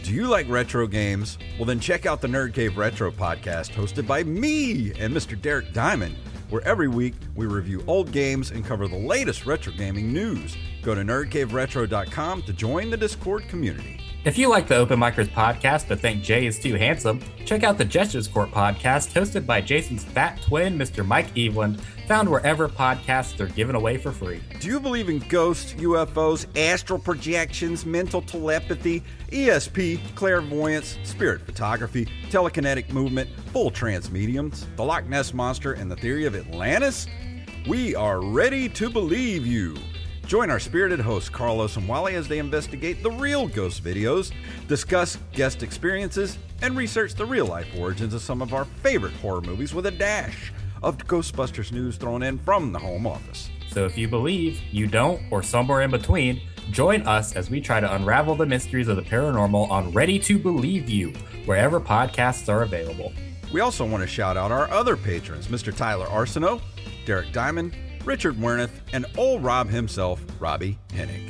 Do you like retro games? Well, then check out the Nerd Cave Retro podcast hosted by me and Mr. Derek Diamond, where every week we review old games and cover the latest retro gaming news. Go to nerdcaveretro.com to join the Discord community. If you like the Open Micers podcast but think Jay is too handsome, check out the Gestures Court podcast hosted by Jason's fat twin, Mr. Mike Eveland, found wherever podcasts are given away for free. Do you believe in ghosts, UFOs, astral projections, mental telepathy, ESP, clairvoyance, spirit photography, telekinetic movement, full trance mediums, the Loch Ness Monster, and the theory of Atlantis? We are ready to believe you. Join our spirited hosts Carlos and Wally as they investigate the real ghost videos, discuss guest experiences, and research the real-life origins of some of our favorite horror movies with a dash of Ghostbusters news thrown in from the home office. So if you believe, you don't, or somewhere in between, join us as we try to unravel the mysteries of the paranormal on Ready to Believe You, wherever podcasts are available. We also want to shout out our other patrons, Mr. Tyler Arsenault, Derek Diamond, Richard Wernath, and old Rob himself, Robbie Hennig.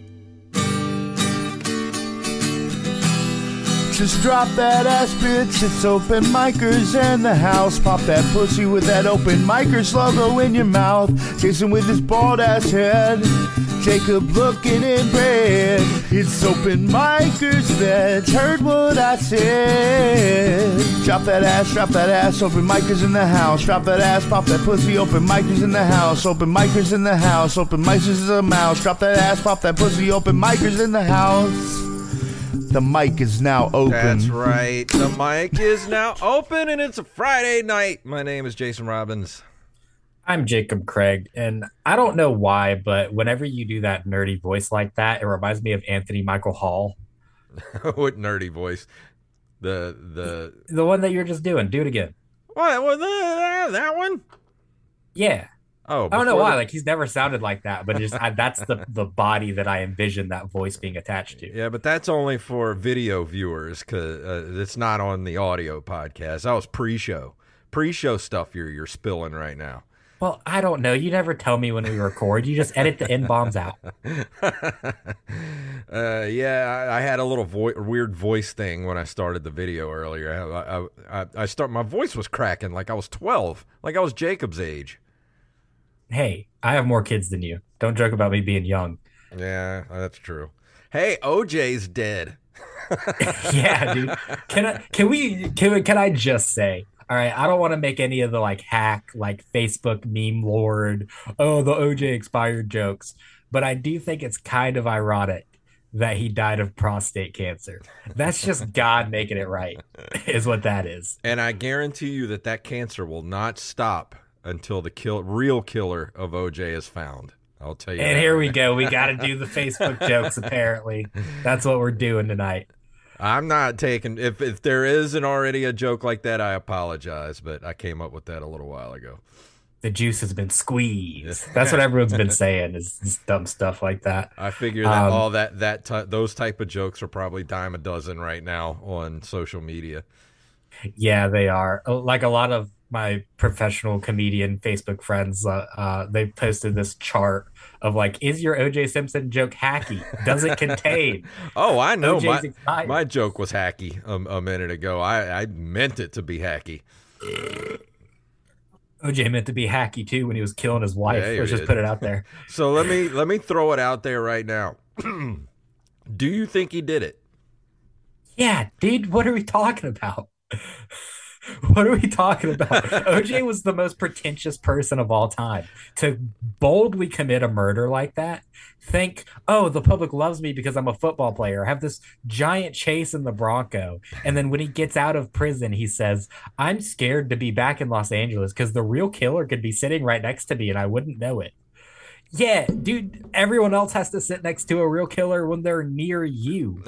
Just drop that ass, bitch, it's Open Micers in the house. Pop that pussy with that Open Micers logo in your mouth. Jason with his bald ass head, Jacob looking in bed. It's Open Micers, bitch, heard what I said. Drop that ass, Open Micers in the house. Drop that ass, pop that pussy, Open Micers in the house. Open Micers in the house, Open Micers is a mouse. Drop that ass, pop that pussy, Open Micers in the house. The mic is now open. That's right. The mic is now open, and it's a Friday night. My name is Jason Robbins. I'm Jacob Craig, and I don't know why, but whenever you do that nerdy voice like that, it reminds me of Anthony Michael Hall. What nerdy voice? The one that you're just doing. Do it again. What? That one? Yeah. Oh, I don't know why. Like, he's never sounded like that, but that's the body that I envision that voice being attached to. Yeah, but that's only for video viewers because it's not on the audio podcast. That was pre-show stuff you're spilling right now. Well, I don't know. You never tell me when we record. You just edit the N-bombs out. Yeah, I had a little weird voice thing when I started the video earlier. My voice was cracking like I was 12, like I was Jacob's age. Hey, I have more kids than you. Don't joke about me being young. Yeah, that's true. Hey, OJ's dead. Yeah, dude. Can I just say, all right, I don't want to make any of the hack, Facebook meme lord, oh, the OJ expired jokes, but I do think it's kind of ironic that he died of prostate cancer. That's just God making it right, is what that is. And I guarantee you that cancer will not stop until the real killer of OJ is found. I'll tell you. And here we go. We got to do the Facebook jokes, apparently. That's what we're doing tonight. I'm not taking... If there isn't already a joke like that, I apologize, but I came up with that a little while ago. The juice has been squeezed. That's what everyone's been saying is dumb stuff like that. I figure that all those type of jokes are probably dime a dozen right now on social media. Yeah, they are. Like a lot of my professional comedian Facebook friends, they posted this chart of is your OJ Simpson joke hacky? Does it contain? Oh, I know. My joke was hacky a minute ago. I meant it to be hacky. OJ meant to be hacky too when he was killing his wife. Yeah, let's just put it out there. So let me throw it out there right now. Do you think he did it? Yeah, dude. What are we talking about? What are we talking about? OJ was the most pretentious person of all time. To boldly commit a murder like that, think, oh, the public loves me because I'm a football player. I have this giant chase in the Bronco. And then when he gets out of prison, he says, I'm scared to be back in Los Angeles because the real killer could be sitting right next to me and I wouldn't know it. Yeah, dude, everyone else has to sit next to a real killer when they're near you.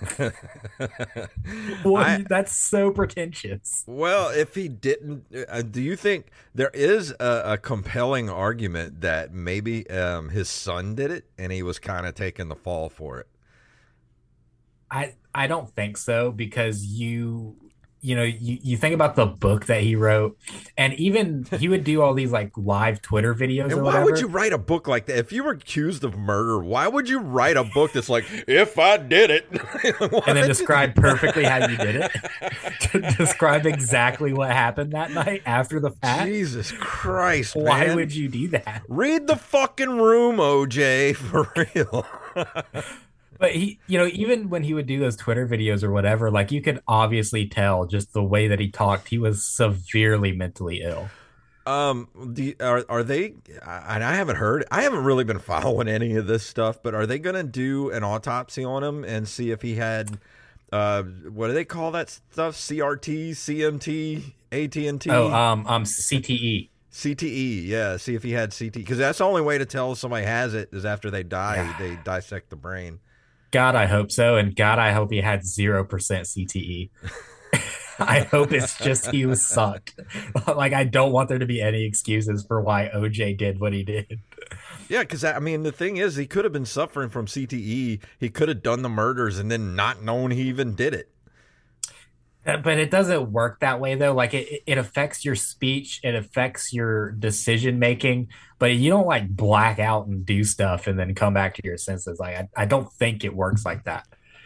That's so pretentious. Well, if he didn't, do you think there is a compelling argument that maybe his son did it and he was kind of taking the fall for it? I don't think so, because you think about the book that he wrote, and even he would do all these like live Twitter videos And or why would you whatever, write a book like that? If you were accused of murder, why would you write a book that's like, if I did it? and then What? describe perfectly how you did it, describe exactly what happened that night after the fact. Jesus Christ, Why man. would you do that? Read the fucking room, OJ, for real. But even when he would do those Twitter videos or whatever, like you could obviously tell just the way that he talked, he was severely mentally ill. Are they? And I haven't heard. I haven't really been following any of this stuff. But are they going to do an autopsy on him and see if he had? What do they call that stuff? CRT, CMT, AT&T. CTE. CTE. Yeah. See if he had CTE, because that's the only way to tell somebody has it is after they die. Yeah. They dissect the brain. God, I hope so, and God, I hope he had 0% CTE. I hope it's just he was sucked. Like I don't want there to be any excuses for why OJ did what he did. Yeah, because I mean, the thing is, he could have been suffering from CTE. He could have done the murders and then not known he even did it. But it doesn't work that way though. Like it affects your speech, it affects your decision making, but you don't like black out and do stuff and then come back to your senses. Like I don't think it works like that.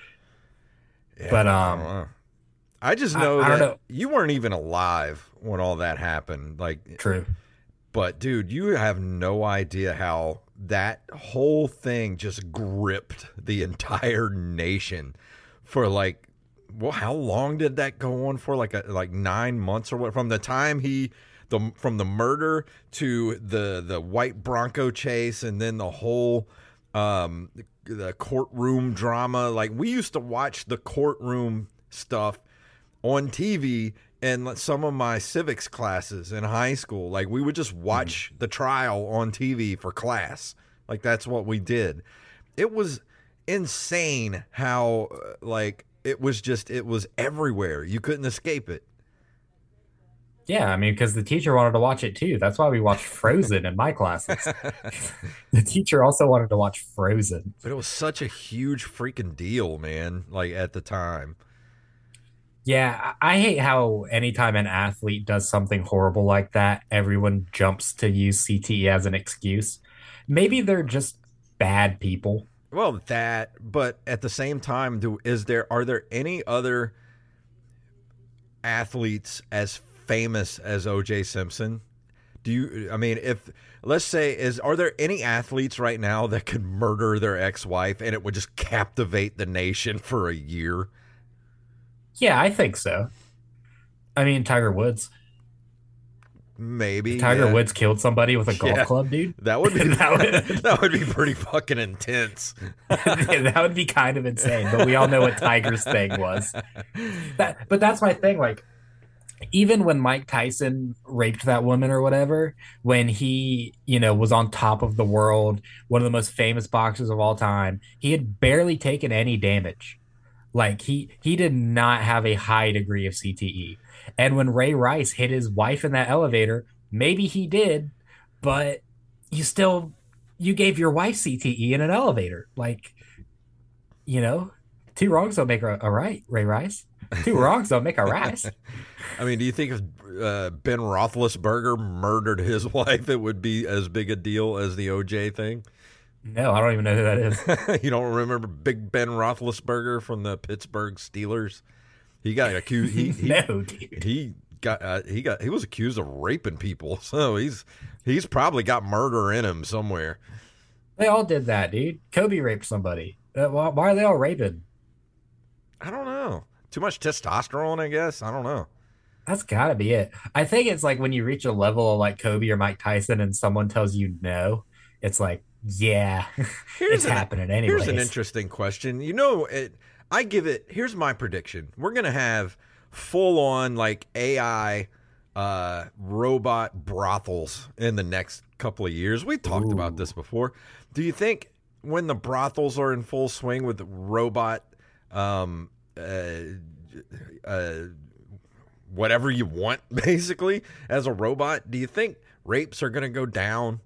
Yeah, But I don't know. I just know I don't that know. you weren't even alive when all that happened. Like, True. but dude, you have no idea how that whole thing just gripped the entire nation for like, well, how long did that go on for? Like 9 months or what? From the time from the murder to the white Bronco chase, and then the whole the courtroom drama. Like, we used to watch the courtroom stuff on TV and some of my civics classes in high school. Like, we would just watch the trial on TV for class. Like, that's what we did. It was insane how it was everywhere. You couldn't escape it. Yeah, I mean, because the teacher wanted to watch it too. That's why we watched Frozen in my classes. The teacher also wanted to watch Frozen. But it was such a huge freaking deal, man, like at the time. Yeah, I hate how anytime an athlete does something horrible like that, everyone jumps to use CTE as an excuse. Maybe they're just bad people. Well, but at the same time, are there any other athletes as famous as O.J. Simpson? If let's say, are there any athletes right now that could murder their ex-wife and it would just captivate the nation for a year? Yeah, I think so. I mean, Tiger Woods. Maybe Tiger yeah. Woods killed somebody with a golf Yeah. club, dude. That would be That that would be pretty fucking intense. that would be kind of insane, but we all know what Tiger's thing was. But that's my thing. Like, even when Mike Tyson raped that woman or whatever, when he, was on top of the world, one of the most famous boxers of all time, he had barely taken any damage. Like he did not have a high degree of CTE. And when Ray Rice hit his wife in that elevator, maybe he did, but you gave your wife CTE in an elevator. Like, two wrongs don't make a right, Ray Rice. Two wrongs don't make a right. I mean, do you think if Ben Roethlisberger murdered his wife, it would be as big a deal as the OJ thing? No, I don't even know who that is. You don't remember Big Ben Roethlisberger from the Pittsburgh Steelers? He got accused. No, dude. He was accused of raping people. So he's probably got murder in him somewhere. They all did that, dude. Kobe raped somebody. Why are they all raping? I don't know. Too much testosterone, I guess. I don't know. That's gotta be it. I think it's like when you reach a level of like Kobe or Mike Tyson and someone tells you no, it's like, yeah, it's happening anyways. Here's an interesting question. Here's my prediction. We're going to have full-on like AI robot brothels in the next couple of years. We talked about this before. Do you think when the brothels are in full swing with the robot whatever you want, basically, as a robot, do you think rapes are going to go down?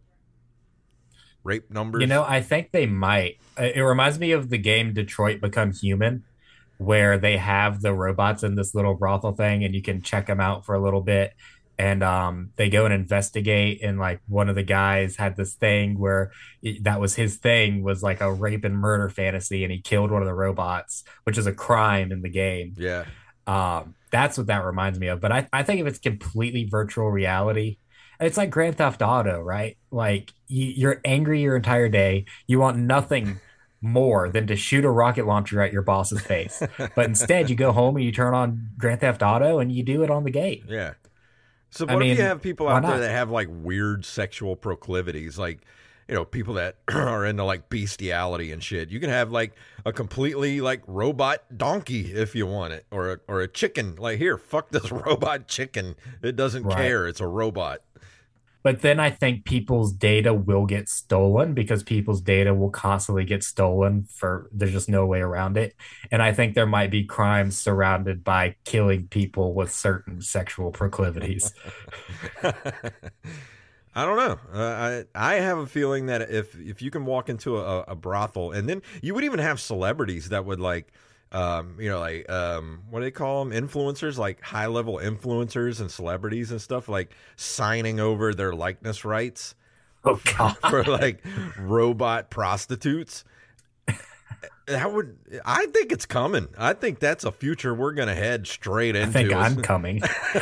Rape numbers? I think they might. It reminds me of the game Detroit Become Human, where they have the robots in this little brothel thing and you can check them out for a little bit. And they go and investigate, and like one of the guys had this thing where that was his thing, was like a rape and murder fantasy, and he killed one of the robots, which is a crime in the game. Yeah. That's what that reminds me of. But I think if it's completely virtual reality, it's like Grand Theft Auto, right? Like you're angry your entire day. You want nothing more than to shoot a rocket launcher at your boss's face. But instead, you go home and you turn on Grand Theft Auto and you do it on the game. Yeah. So I what if mean, you have people why out there not? that have like weird sexual proclivities, like, you know, people that are into like bestiality and shit? You can have like a completely like robot donkey if you want it, or a chicken. Like, here, fuck this robot chicken. It doesn't Right. care. It's a robot. But then I think people's data will get stolen, because people's data will constantly get stolen. For there's just no way around it. And I think there might be crimes surrounded by killing people with certain sexual proclivities. I don't know. I have a feeling that if you can walk into a brothel, and then you would even have celebrities that would like, you know, like what do they call them? Influencers, like high level influencers and celebrities and stuff, like signing over their likeness rights Oh God. for like robot prostitutes. I think it's coming. I think that's a future we're gonna head straight into. I think I'm coming.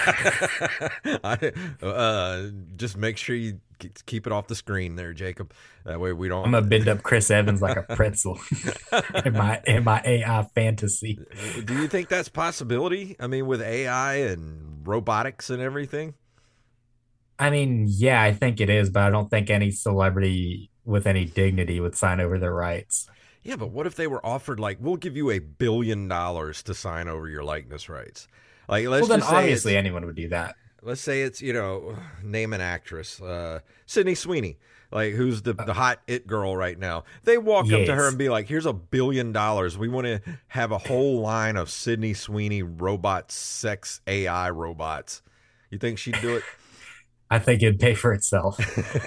Just make sure you keep it off the screen there, Jacob. That way we don't. I'm gonna bend up Chris Evans like a pretzel in my AI fantasy. Do you think that's possibility? I mean, with AI and robotics and everything. I mean, yeah, I think it is, but I don't think any celebrity with any dignity would sign over their rights. Yeah, but what if they were offered like, we'll give you $1 billion to sign over your likeness rights? Like, let's Well, then just say obviously anyone would do that. let's say it's, you know, name an actress, Sydney Sweeney, like who's the hot it girl right now. They walk up to her Yes. and be like, here's $1 billion. We want to have a whole line of Sydney Sweeney robot sex AI robots. You think she'd do it? I think it'd pay for itself.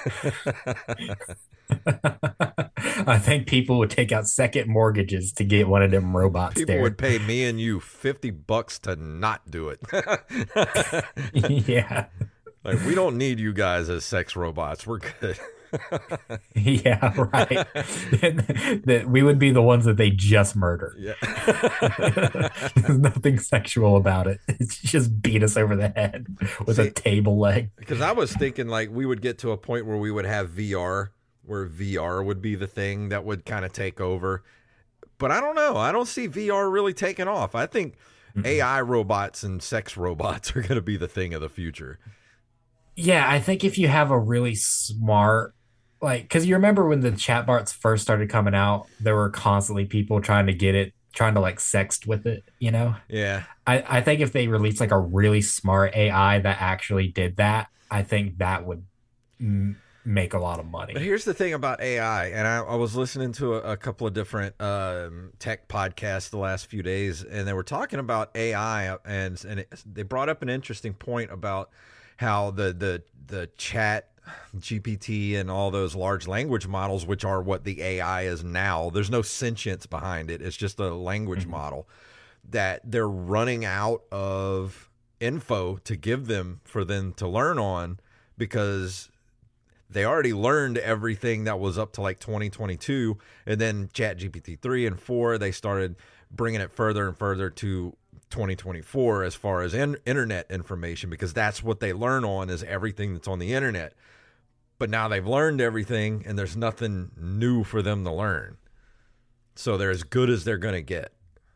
I think people would take out second mortgages to get one of them robots People there. would pay me and you $50 to not do it. Yeah. Like, we don't need you guys as sex robots. We're good. Yeah, right. That we would be the ones that they just murder. Yeah. There's nothing sexual about it. It's just beat us over the head with See, a table leg. Because I was thinking like we would get to a point where we would have VR, where VR would be the thing that would kind of take over. But I don't know. I don't see VR really taking off. I think AI robots and sex robots are going to be the thing of the future. Yeah, I think if you have a really smart, like, because you remember when the chatbots first started coming out, there were constantly people trying to get it, trying to like sext with it, you know? Yeah. I think if they released like a really smart AI that actually did that, I think that would make a lot of money. But here's the thing about AI, and I was listening to a couple of different tech podcasts the last few days, and they were talking about AI, and they brought up an interesting point about how the chat GPT and all those large language models, which are what the AI is now, there's no sentience behind it. It's just a language model, that they're running out of info to give them for them to learn on, because they already learned everything that was up to like 2022. And then Chat GPT 3 and 4, they started bringing it further and further to 2024 as far as internet information, because that's what they learn on, is everything that's on the internet. But now they've learned everything and there's nothing new for them to learn. So they're as good as they're going to get.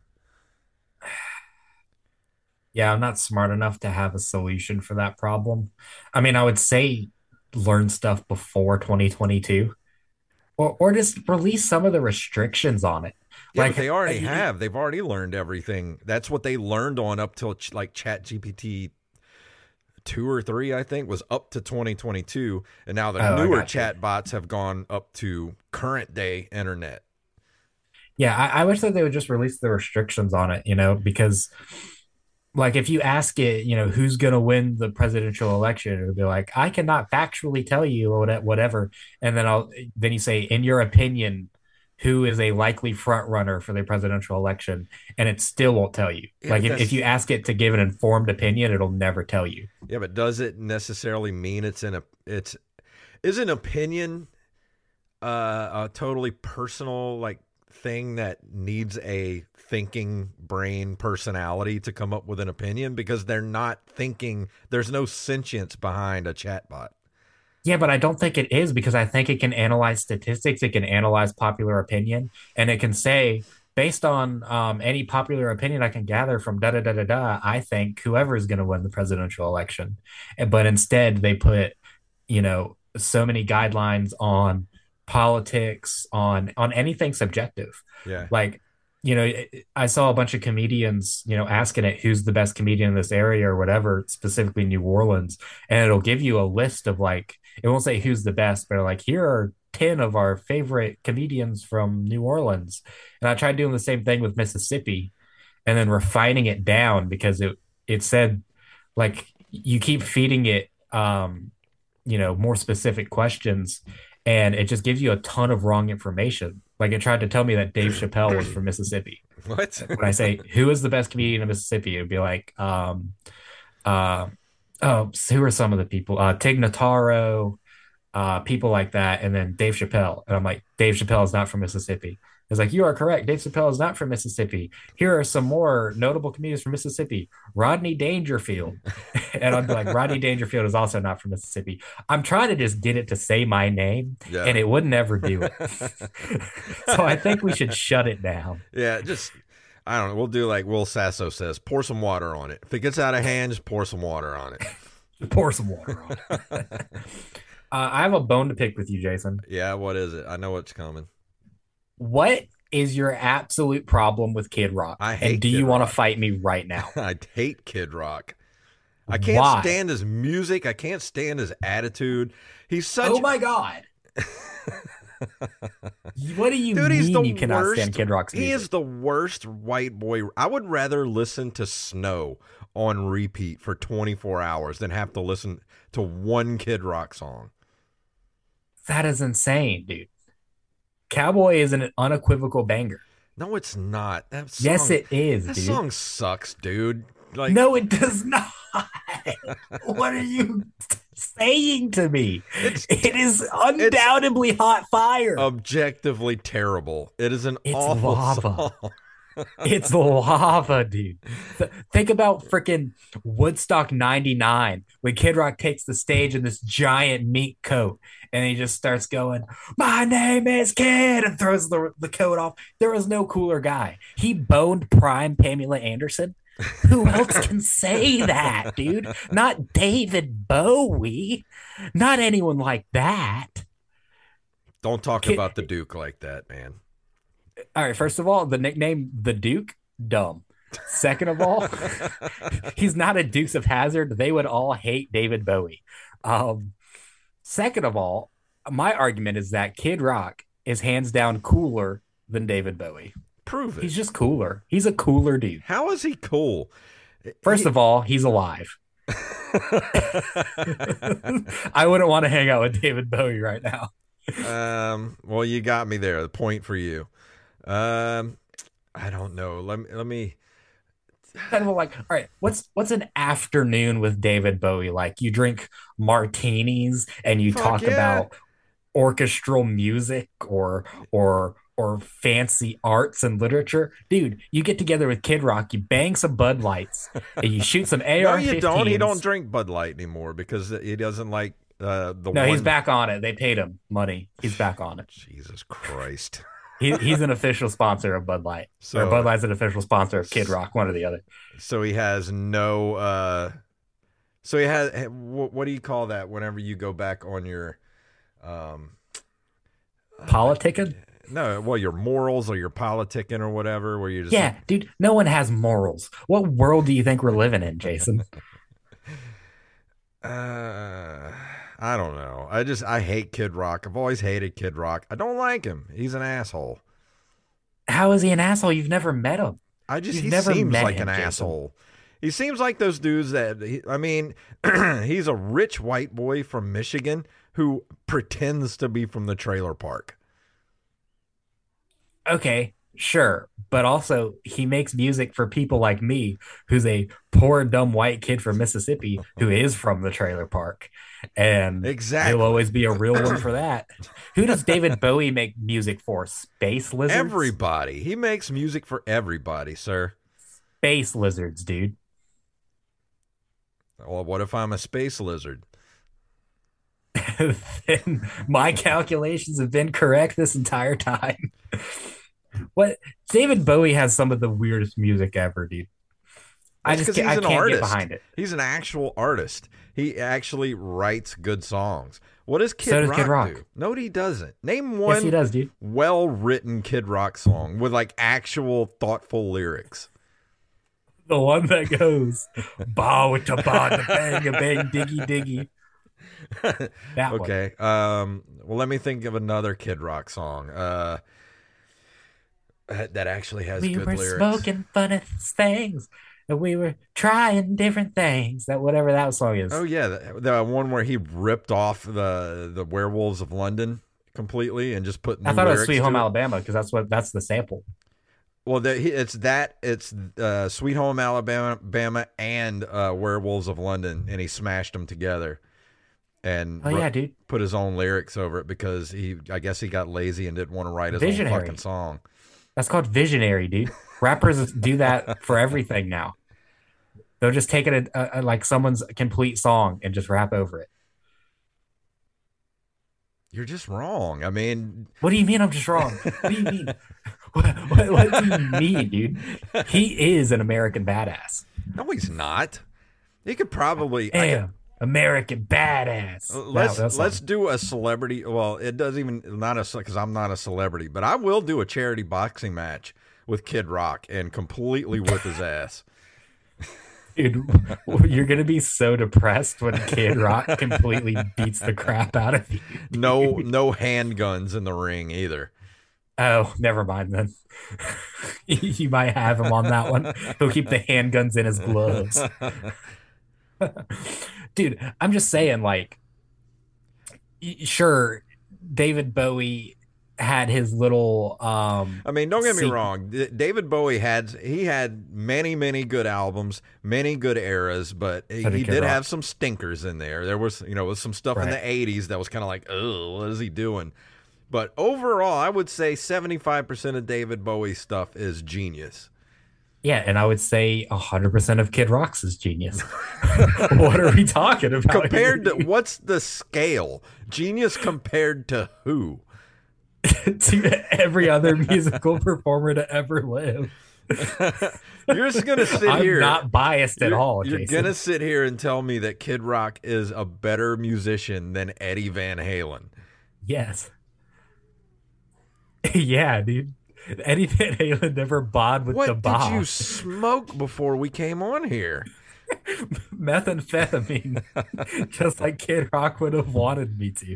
Yeah, I'm not smart enough to have a solution for that problem. I mean, I would say learn stuff before 2022, or just release some of the restrictions on it. Yeah, Like but they already have. They've already learned everything. That's what they learned on up till like Chat GPT 2 or 3, I think, was up to 2022. And now the Oh, I newer got you. chat bots have gone up to current day internet. Yeah, I wish that they would just release the restrictions on it, you know, because like if you ask it, you know, who's going to win the presidential election, it would be like, I cannot factually tell you or whatever. And then you say, in your opinion, who is a likely front runner for the presidential election, and it still won't tell you. Yeah, Like if you ask it to give an informed opinion, it'll never tell you. Yeah, but does it necessarily mean is an opinion a totally personal like thing that needs a thinking brain personality to come up with an opinion, because they're not thinking, there's no sentience behind a chatbot. Yeah, but I don't think it is, because I think it can analyze statistics, it can analyze popular opinion, and it can say, based on any popular opinion I can gather from da da da da da, I think whoever is going to win the presidential election. But instead, they put, so many guidelines on politics, on anything subjective. Yeah. Like, I saw a bunch of comedians, asking it who's the best comedian in this area or whatever, specifically New Orleans, and it'll give you a list of like, it won't say who's the best, but like, here are 10 of our favorite comedians from New Orleans. And I tried doing the same thing with Mississippi and then refining it down, because it said like you keep feeding it more specific questions, and it just gives you a ton of wrong information. Like it tried to tell me that Dave Chappelle was from Mississippi. What? When I say who is the best comedian in Mississippi, it'd be like, oh, who are some of the people? Tig Notaro, people like that, and then Dave Chappelle. And I'm like, Dave Chappelle is not from Mississippi. It's like, you are correct. Dave Chappelle is not from Mississippi. Here are some more notable comedians from Mississippi. Rodney Dangerfield. And I'm like, Rodney Dangerfield is also not from Mississippi. I'm trying to just get it to say my name, and it would never do it. So I think we should shut it down. Yeah, I don't know. We'll do like Will Sasso says, pour some water on it. If it gets out of hand, just pour some water on it. Pour some water on it. I have a bone to pick with you, Jason. Yeah, what is it? I know what's coming. What is your absolute problem with Kid Rock? I hate and do Kid you want to Rock. fight me right now? I hate Kid Rock. I can't Why? stand his music. I can't stand his attitude. He's such. Oh my God. What do you Dude, he's mean the you cannot worst. stand Kid Rock's music? He is the worst white boy. I would rather listen to Snow on repeat for 24 hours than have to listen to one Kid Rock song. That is insane, dude. Cowboy is an unequivocal banger. No, it's not. That song, Yes, it is, That dude. song sucks, dude. Like, No, it does not. What are you saying to me? It is undoubtedly hot fire. objectively terrible. It is an It's awful lava. song. It's lava, dude. Think about freaking Woodstock 99 when Kid Rock takes the stage in this giant mink coat and he just starts going, "My name is Kid," and throws the coat off. There was no cooler guy. He boned prime Pamela Anderson. Who else can say that, dude? Not David Bowie. Not anyone like that. Don't talk about the Duke like that, man. All right, first of all, the nickname the Duke, dumb. Second of all, he's not a Dukes of Hazzard. They would all hate David Bowie. Second of all, my argument is that Kid Rock is hands down cooler than David Bowie. Prove it. He's just cooler. He's a cooler dude. How is he cool? First of all, he's alive. I wouldn't want to hang out with David Bowie right now. Well, you got me there. The point for you. I don't know. Let me. Kind of like, all right, what's an afternoon with David Bowie like? You drink martinis and you Fuck talk yeah. about orchestral music or fancy arts and literature. Dude, you get together with Kid Rock, you bang some Bud Lights, and you shoot some AR-15s. No, you don't. He don't drink Bud Light anymore because he doesn't like No, he's back on it. They paid him money. He's back on it. Jesus Christ. He's an official sponsor of Bud Light. So- Or Bud Light's an official sponsor of Kid Rock, one or the other. So he has no. So he has. What do you call that? Whenever you go back on your. Politicking? No, well, your morals or your politicking or whatever, where you just. Yeah, dude, no one has morals. What world do you think we're living in, Jason? I don't know. I hate Kid Rock. I've always hated Kid Rock. I don't like him. He's an asshole. How is he an asshole? You've never met him. He never seems met like him, an Jason. asshole. He seems like those dudes that, he's a rich white boy from Michigan who pretends to be from the trailer park. Okay, sure. But also, he makes music for people like me, who's a poor, dumb white kid from Mississippi who is from the trailer park. And he'll Exactly. always be a real one for that. Who does David Bowie make music for? Space lizards? Everybody. He makes music for everybody, sir. Space lizards, dude. Well, what if I'm a space lizard? Then my calculations have been correct this entire time. What David Bowie has some of the weirdest music ever, dude. That's because I he's an can't get artist. behind it. He's an actual artist. He actually writes good songs. What does So does Kid Rock. do? No, he doesn't. Name Yes, he one does, dude. well-written Kid Rock song with like actual thoughtful lyrics. The one that goes bow to bow to bang a bang diggy diggy. That one. Okay. Well, let me think of another Kid Rock song. That actually has We good were lyrics. smoking funny things, and we were trying different things. That whatever that song is. Oh yeah, the one where he ripped off the Werewolves of London completely and just put new I thought it was lyrics Sweet to Home it. Alabama because that's the sample. Well, it's Sweet Home Alabama and Werewolves of London, and he smashed them together and Oh yeah, dude. put his own lyrics over it because I guess he got lazy and didn't want to write his Visionary. own fucking song. That's called visionary, dude. Rappers do that for everything now. They'll just take it like someone's complete song and just rap over it. You're just wrong. I mean, What do you mean I'm just wrong? What do you mean? What do you mean, dude? He is an American badass. no, he's not. He could probably. Damn, American badass. Let's do a celebrity. Well, it doesn't even not a because I'm not a celebrity, but I will do a charity boxing match with Kid Rock and completely whip his ass. Dude, you're gonna be so depressed when Kid Rock completely beats the crap out of you. No handguns in the ring either. Oh, never mind then. You might have him on that one. He'll keep the handguns in his gloves. Dude, I'm just saying, like, sure, David Bowie had his little I mean, don't get me See- wrong. David Bowie had many good albums, many good eras, but So did he Kid did Rock. have some stinkers in there. There was was some stuff in Right. the '80s that was kind of like, oh, what is he doing? But overall, I would say 75% of David Bowie's stuff is genius. Yeah, and I would say 100% of Kid Rock's is genius. What are we talking about? Compared to here? what's the scale? Genius compared to who? To every other musical performer to ever live. You're just gonna sit I'm here. not biased at all, You're Jason. gonna sit here and tell me that Kid Rock is a better musician than Eddie Van Halen. Yes. Yeah, dude. Eddie Van Halen never bod with the What Bob. did you smoke before we came on here? Methamphetamine, just like Kid Rock would have wanted me to.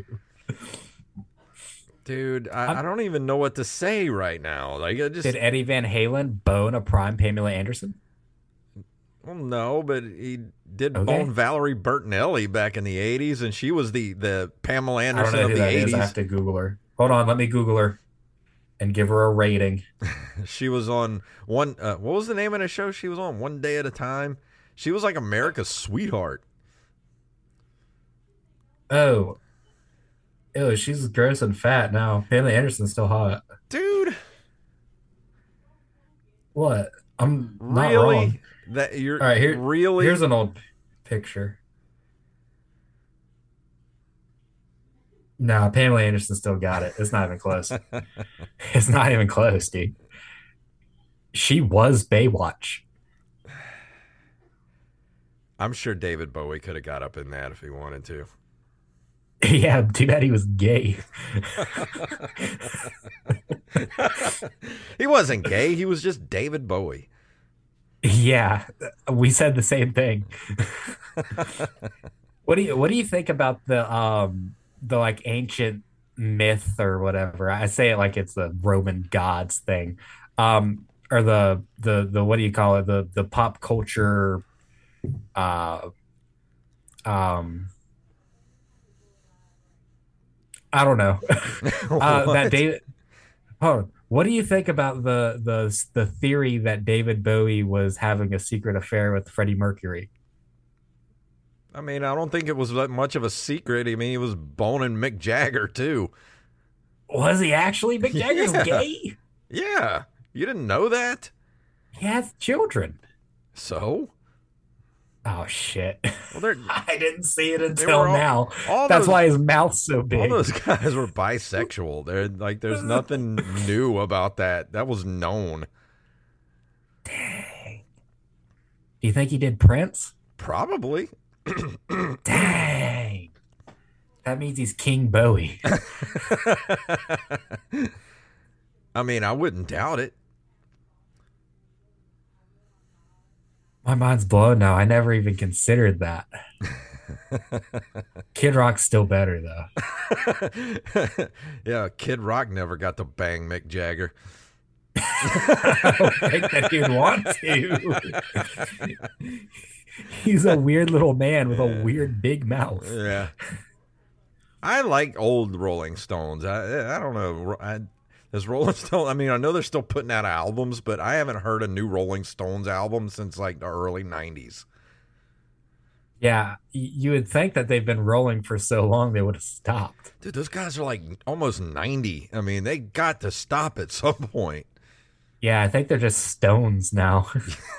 Dude, I don't even know what to say right now. Like, I just, Did Eddie Van Halen bone a prime Pamela Anderson? well, no, but he did Okay. bone Valerie Bertinelli back in the 80s, and she was the Pamela I don't Anderson know of who the that is. 80s. I have to Google her. Hold on, let me Google her and give her a rating. She was on one, what was the name of the show she was on? One Day at a Time? She was like America's sweetheart. Oh. Ew, she's gross and fat now. Pamela Anderson's still hot. Dude, What? I'm not really? wrong. That you're All right, really here's an old picture. No, Pamela Anderson still got it. It's not even close. It's not even close, dude. She was Baywatch. I'm sure David Bowie could have got up in that if he wanted to. Yeah, too bad he was gay. He wasn't gay. He was just David Bowie. Yeah, we said the same thing. What do you think about the like ancient myth or whatever? I say it like it's the Roman gods thing. Or the what do you call it? The pop culture I don't know. What? That David, oh, What do you think about the theory that David Bowie was having a secret affair with Freddie Mercury? I mean, I don't think it was that much of a secret. I mean, he was boning Mick Jagger too. Was he actually? Mick Jagger's Yeah. gay? Yeah. You didn't know that? He has children. So? Oh shit. Well, they're I didn't see it they until were now. all That's those why his mouth's so all big. those guys were bisexual. They're like there's nothing new about that. That was known. Dang. Do you think he did Prince? Probably. Dang. That means he's King Bowie. I mean, I wouldn't doubt it. My mind's blown now. I never even considered that. Kid Rock's still better though. Yeah, Kid Rock never got to bang Mick Jagger. I don't think that he'd want to. He's a weird little man with a weird big mouth. Yeah. I like old Rolling Stones. I don't know. Does Rolling Stone? I mean, I know they're still putting out albums, but I haven't heard a new Rolling Stones album since like the early '90s. Yeah, you would think that they've been rolling for so long they would have stopped. Dude, those guys are like almost 90. I mean, they got to stop at some point. Yeah, I think they're just stones now.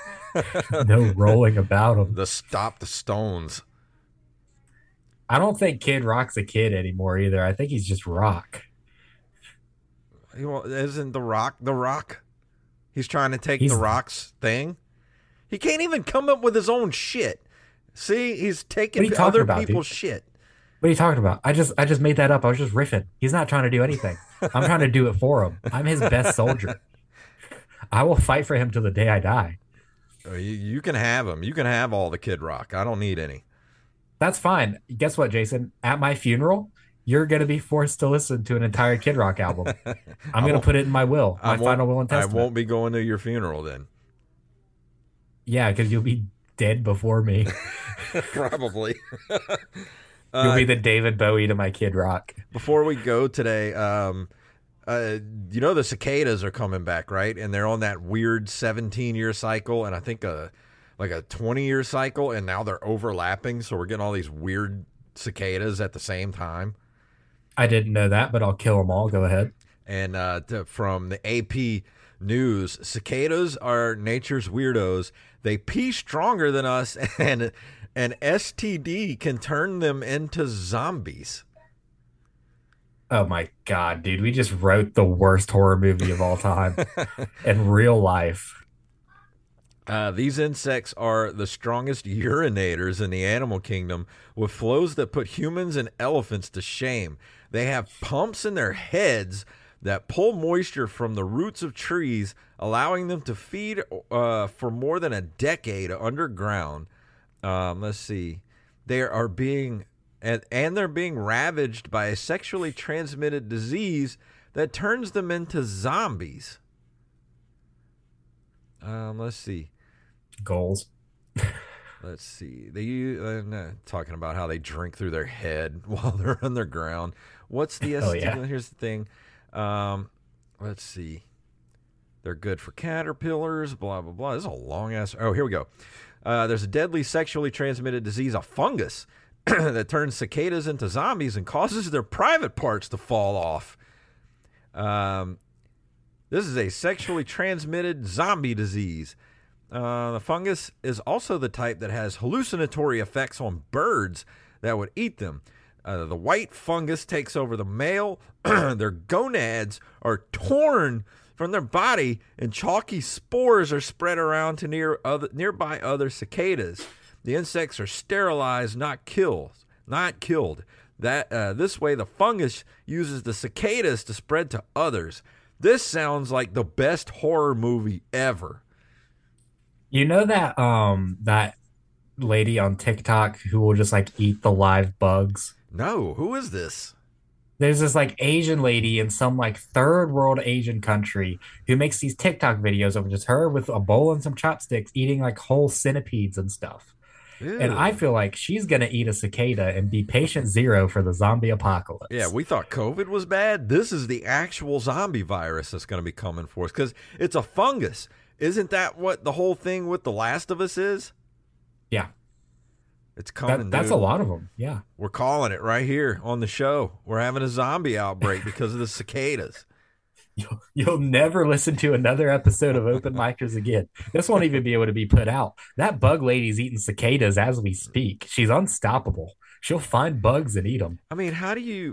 No rolling about them. The Stop the Stones. I don't think Kid Rock's a kid anymore either. I think he's just Rock. You know, isn't The Rock the Rock? He's trying to take He's- The Rock's thing. He can't even come up with his own shit. See, he's What are taking you talking other about, people's dude? shit. What are you talking about? I just made that up. I was just riffing. He's not trying to do anything. I'm trying to do it for him. I'm his best soldier. I will fight for him till the day I die. You can have him. You can have all the Kid Rock. I don't need any. That's fine. Guess what, Jason? At my funeral, you're going to be forced to listen to an entire Kid Rock album. I'm going to put it in my will, my final will and testament. I won't be going to your funeral then. Yeah, because you'll be dead before me. Probably. You'll be the David Bowie to my Kid Rock. Before we go today, you know the cicadas are coming back, right? And they're on that weird 17-year cycle, and I think like a 20-year cycle, and now they're overlapping, so we're getting all these weird cicadas at the same time. I didn't know that, but I'll kill them all. Go ahead. And from the AP News, cicadas are nature's weirdos. They pee stronger than us, and an STD can turn them into zombies. Oh my God, dude. We just wrote the worst horror movie of all time in real life. These insects are the strongest urinators in the animal kingdom, with flows that put humans and elephants to shame. They have pumps in their heads that pull moisture from the roots of trees, allowing them to feed for more than a decade underground. Let's see. They are being and they're being ravaged by a sexually transmitted disease that turns them into zombies. Let's see. Goals. Let's see. Talking about how they drink through their head while they're underground. What's the Oh, yeah. Here's the thing. Let's see. They're good for caterpillars. Blah blah blah. This is a long ass. Oh, here we go. There's a deadly sexually transmitted disease, a fungus, that turns cicadas into zombies and causes their private parts to fall off. This is a sexually transmitted zombie disease. The fungus is also the type that has hallucinatory effects on birds that would eat them. The white fungus takes over the male. Their gonads are torn from their body, and chalky spores are spread around to nearby other cicadas. The insects are sterilized, not killed. This way, the fungus uses the cicadas to spread to others. This sounds like the best horror movie ever. You know that that lady on TikTok who will just like eat the live bugs? No, who is this? There's this like Asian lady in some like third world Asian country who makes these TikTok videos of just her with a bowl and some chopsticks eating like whole centipedes and stuff. And I feel like she's going to eat a cicada and be patient zero for the zombie apocalypse. Yeah, we thought COVID was bad. This is the actual zombie virus that's going to be coming for us because it's a fungus. Isn't that what the whole thing with The Last of Us is? Yeah. It's coming, That's dude. a lot of them, yeah. We're calling it right here on the show. We're having a zombie outbreak because of the cicadas. You'll never listen to another episode of Open Micers again. This won't even be able to be put out. That bug lady's eating cicadas as we speak. She's unstoppable. She'll find bugs and eat them. I mean,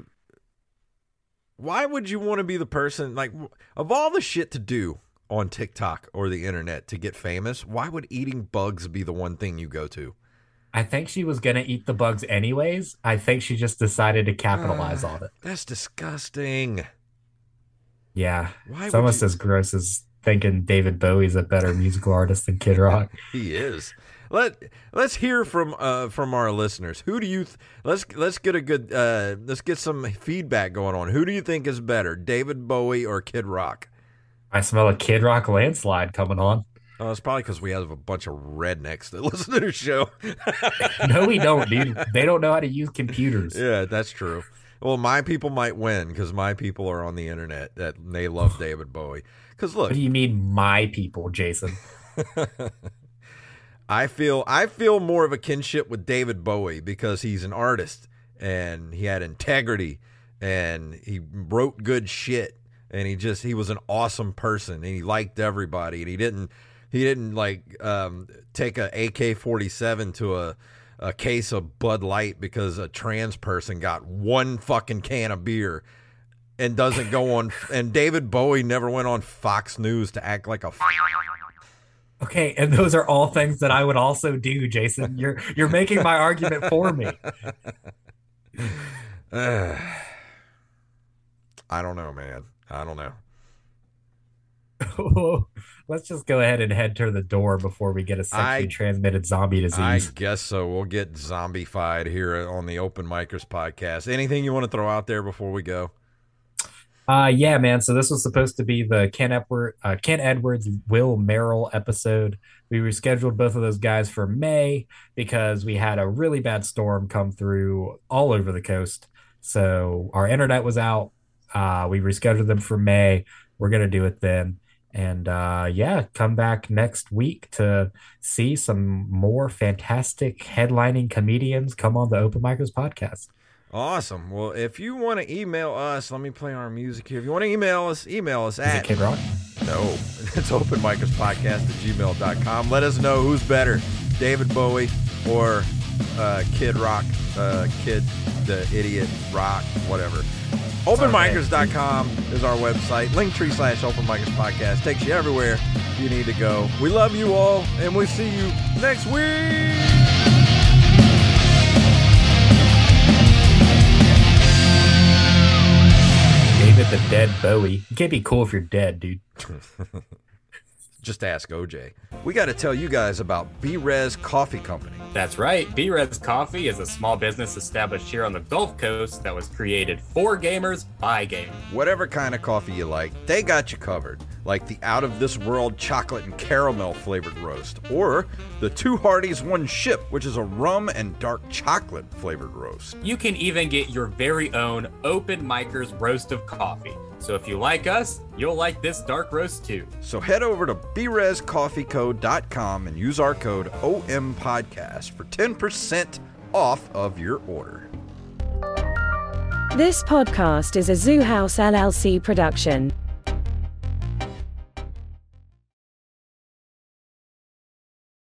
why would you want to be the person, like, of all the shit to do on TikTok or the internet to get famous, why would eating bugs be the one thing you go to? I think she was going to eat the bugs anyways. I think she just decided to capitalize on it. That's disgusting. Yeah. Why It's would almost you- as gross as thinking David Bowie's a better musical artist than Kid Rock. He is. Let's hear from our listeners. Who do you? Let's get a good. Let's get some feedback going on. Who do you think is better, David Bowie or Kid Rock? I smell a Kid Rock landslide coming on. Oh, it's probably because we have a bunch of rednecks that listen to the show. No, we don't, dude. They don't know how to use computers. Yeah, that's true. Well, my people might win because my people are on the internet that they love David Bowie. Because look, What do you mean, my people, Jason? I feel more of a kinship with David Bowie because he's an artist and he had integrity and he wrote good shit and he was an awesome person and he liked everybody and he didn't like take a AK-47 to a case of Bud Light because a trans person got one fucking can of beer and doesn't go on. And David Bowie never went on Fox News to act like a. Okay, and those are all things that I would also do, Jason. You're making my argument for me. I don't know, man. I don't know. Let's just go ahead and head to the door before we get a sexually transmitted zombie disease. I guess so. We'll get zombified here on the Open Micers podcast. Anything you want to throw out there before we go? Yeah, man. So this was supposed to be the Ken Edwards, Will Merrill episode. We rescheduled both of those guys for May because we had a really bad storm come through all over the coast. So our internet was out. We rescheduled them for May. We're going to do it then. And come back next week to see some more fantastic headlining comedians come on the Open Micers podcast. Awesome. Well, if you want to email us, let me play our music here. If you want to email us Is at it Kid Rock? No, it's openmicerspodcast@gmail.com. Let us know who's better, David Bowie or Kid Rock, Kid the Idiot Rock, whatever. Openmicers.com is our website. Linktree/openmicerspodcast takes you everywhere you need to go. We love you all, and we'll see you next week. David the Dead Bowie. You can't be cool if you're dead, dude. Just ask OJ. We got to tell you guys about B-Res Coffee Company. That's right. B-Res Coffee is a small business established here on the Gulf Coast that was created for gamers by gamers. Whatever kind of coffee you like, they got you covered. Like the out-of-this-world chocolate and caramel flavored roast. Or the Two Hearties One Ship, which is a rum and dark chocolate flavored roast. You can even get your very own Open Micers roast of coffee. So if you like us, you'll like this dark roast too. So head over to brescoffeeco.com and use our code OMPodcast for 10% off of your order. This podcast is a Zoo House LLC production.